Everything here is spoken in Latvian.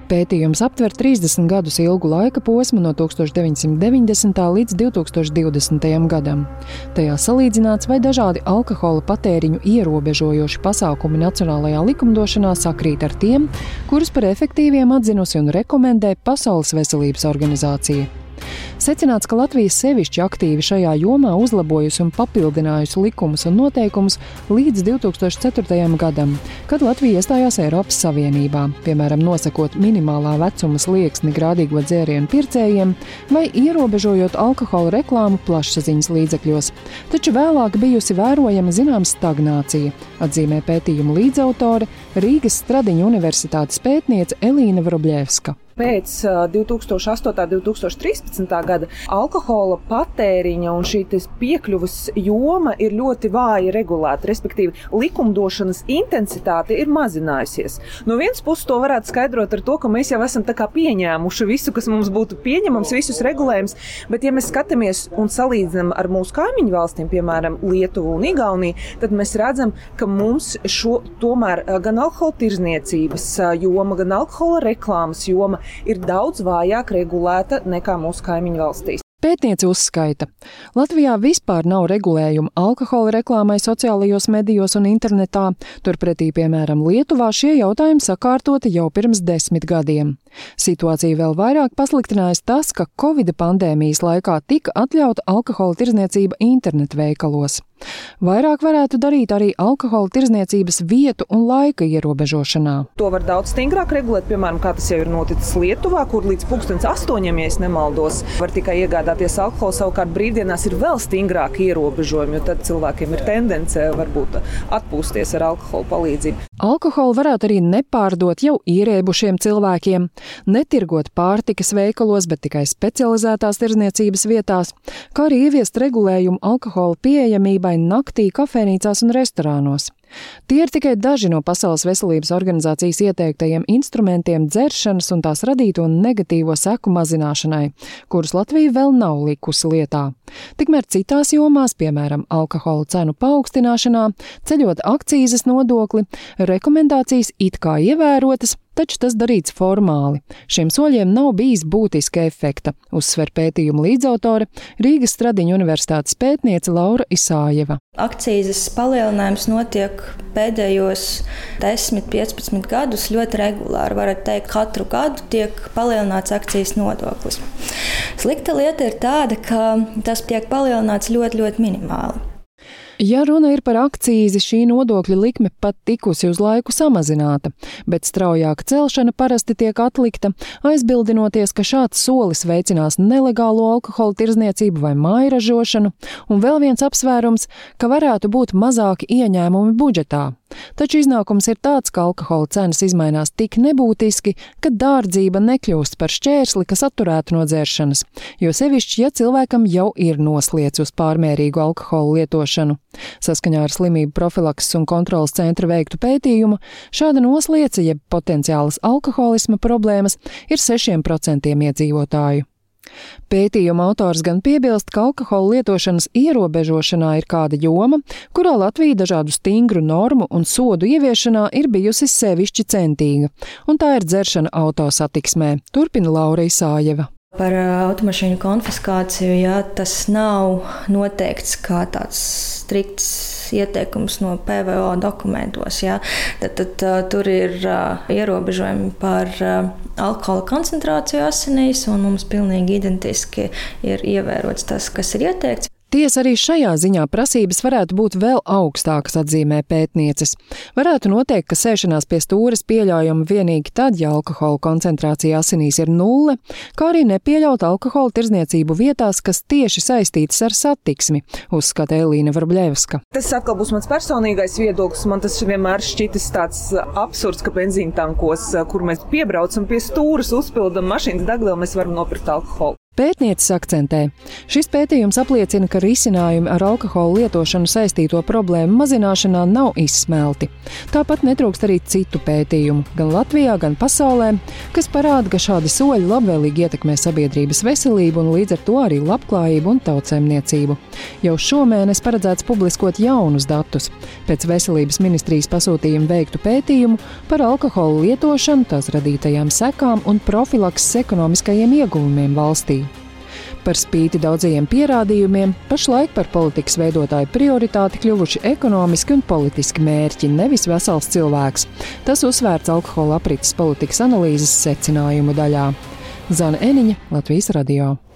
Pētījums aptver 30 gadus ilgu laika posmu no 1990. līdz 2020. gadam. Tajā salīdzināts, vai dažādi alkohola patēriņu ierobežojoši pasākumi nacionālajā likumdošanā sakrīt ar tiem, kurus par efektīviem atzinusi un rekomendē Pasaules veselības organizācija. Secināts, ka Latvija sevišķi aktīvi šajā jomā uzlabojusi un papildinājusi likumus un noteikumus līdz 2004. gadam, kad Latvija iestājās Eiropas Savienībā, piemēram, nosakot minimālā vecuma slieksni grādīgo dzērienu pircējiem vai ierobežojot alkohola reklāmu plašsaziņas līdzekļos. Taču vēlāk bijusi vērojama zināma stagnācija, atzīmē pētījuma līdzautore, Rīgas Stradiņu universitātes pētniece Elīna Vrobļevska. Pēc 2008. un 2013. gada alkohola patēriņa un šī piekļuvas joma ir ļoti vāji regulēta, respektīvi likumdošanas intensitāte ir mazinājusies. No vienas puses to varētu skaidrot ar to, ka mēs jau esam tā kā pieņēmuši visu, kas mums būtu pieņemams, visus regulējumus, bet ja mēs skatāmies un salīdzinām ar mūsu kaimiņu valstīm, piemēram, Lietuvu un Igauniju, tad mēs redzam, ka mums tomēr gan alkohola tirzniecības joma, gan alkohola reklāmas joma ir daudz vājāk regulēta nekā mūsu kaimiņu valstīs. Pētniece uzskaita, Latvijā vispār nav regulējuma alkohola reklāmai sociālajos medijos un internetā, turpretī, piemēram, Lietuvā šie jautājumi sakārtoti jau pirms 10 gadiem. Situāciju vēl vairāk pasliktinājis tas, ka Covid pandēmijas laikā tika atļauta alkohola tirzniecība internetveikalos. Vairāk varētu darīt arī alkohola tirzniecības vietu un laika ierobežošanā. To var daudz stingrāk regulēt, piemēram, kā tas jau ir noticis Lietuvā, kur līdz 8:00, ja es nemaldos, var tikai iegādāties alkoholu, savukārt brīvdienās ir vēl stingrāki ierobežojumi, jo tad cilvēkiem ir tendence varbūt atpūsties ar alkohola palīdzību. Alkoholu varētu arī nepārdot jau ierēbušiem cilvēkiem, netirgot pārtikas veikalos, bet tikai specializētās tirzniecības vietās, kā arī ieviest regulējumu alkohola pieejamībai naktī kafejnīcās un restorānos. Tie ir tikai daži no Pasaules veselības organizācijas ieteiktajiem instrumentiem dzeršanas un tās radīto negatīvo seku mazināšanai, kurus Latvija vēl nav likusi lietā. Tikmēr citās jomās, piemēram, alkohola cenu paaugstināšanā, ceļot akcīzes nodokli, rekomendācijas it kā ievērotas, taču tas darīts formāli. Šiem soļiem nav bijis būtiska efekta, uzsver pētījuma līdzautore, Rīgas Stradiņu universitātes pētniece Laura Isājeva. Akcīzes palielinājums notiek pēdējos 10-15 gadus ļoti regulāri. Varat teikt, katru gadu tiek palielināts akcijas nodoklis. Slikta lieta ir tāda, ka tas tiek palielināts ļoti, ļoti minimāli. Ja runa ir par akcīzi, šī nodokļa likme pat tikusi uz laiku samazināta, bet straujāka celšana parasti tiek atlikta, aizbildinoties, ka šāds solis veicinās nelegālo alkohola tirzniecību vai mājražošanu, un vēl viens apsvērums, ka varētu būt mazāki ieņēmumi budžetā. Taču iznākums ir tāds, ka alkohola cenas izmainās tik nebūtiski, ka dārdzība nekļūst par šķērsli, kas atturētu no dzeršanas, jo sevišķi, ja cilvēkam jau ir nosliec uz pārmērīgu alkohola lietošanu. Saskaņā ar Slimību profilakses un kontrolas centra veiktu pētījumu, šāda nosliece, jeb potenciālas alkoholisma problēmas, ir 6% iedzīvotāju. Pētījuma autors gan piebilst, ka alkohola lietošanas ierobežošanā ir kāda joma, kurā Latvija dažādu stingru normu un sodu ieviešanā ir bijusi sevišķi centīga, un tā ir dzeršana autosatiksmē, turpina Laura Isājeva. Par automašīnu konfiskāciju, ja tas nav noteikts kā tāds strikts ieteikums no PVO dokumentos, ja, tad tur ir ierobežojumi par alkohola koncentrāciju asinīs, un mums pilnīgi identiski ir ievērots tas, kas ir ieteikts. Tiesa arī šajā ziņā prasības varētu būt vēl augstākas, atzīmē pētnieces. Varētu noteikt, ka sēšanās pie stūres pieļaujama vienīgi tad, ja alkohola koncentrācija asinīs ir 0, kā arī nepieļaut alkohola tirzniecību vietās, kas tieši saistītas ar satiksmi, uzskata Elīna Vrobļevska. Tas atkal būs mans personīgais viedoklis. Man tas vienmēr šķitis tāds absurds, ka benzīntankos, kur mēs piebraucam pie stūres, uzpildam mašīnas degvielu, mēs varam nopirkt alkoholu. Pētnieces akcentē. Šis pētījums apliecina, ka risinājumi ar alkohola lietošanu saistīto problēmu mazināšanā nav izsmelti. Tāpat netrūkst arī citu pētījumu, gan Latvijā, gan pasaulē, kas parāda, ka šādi soļi labvēlīgi ietekmē sabiedrības veselību un līdz ar to arī labklājību un tautsēmniecību. Jau šomēnes paredzēts publiskot jaunus datus pēc Veselības ministrijas pasūtījuma veiktu pētījumu par alkohola lietošanu, tās radītajām sekām un profilakses ekonomiskajiem ieguvumiem valstī. Par spīti daudzajiem pierādījumiem, pašlaik par politikas veidotāju prioritāti kļuvuši ekonomiski un politiski mērķi, nevis vesels cilvēks. Tas uzsvērts alkohola aprites politikas analīzes secinājumu daļā. Zana Eniņa, Latvijas radio.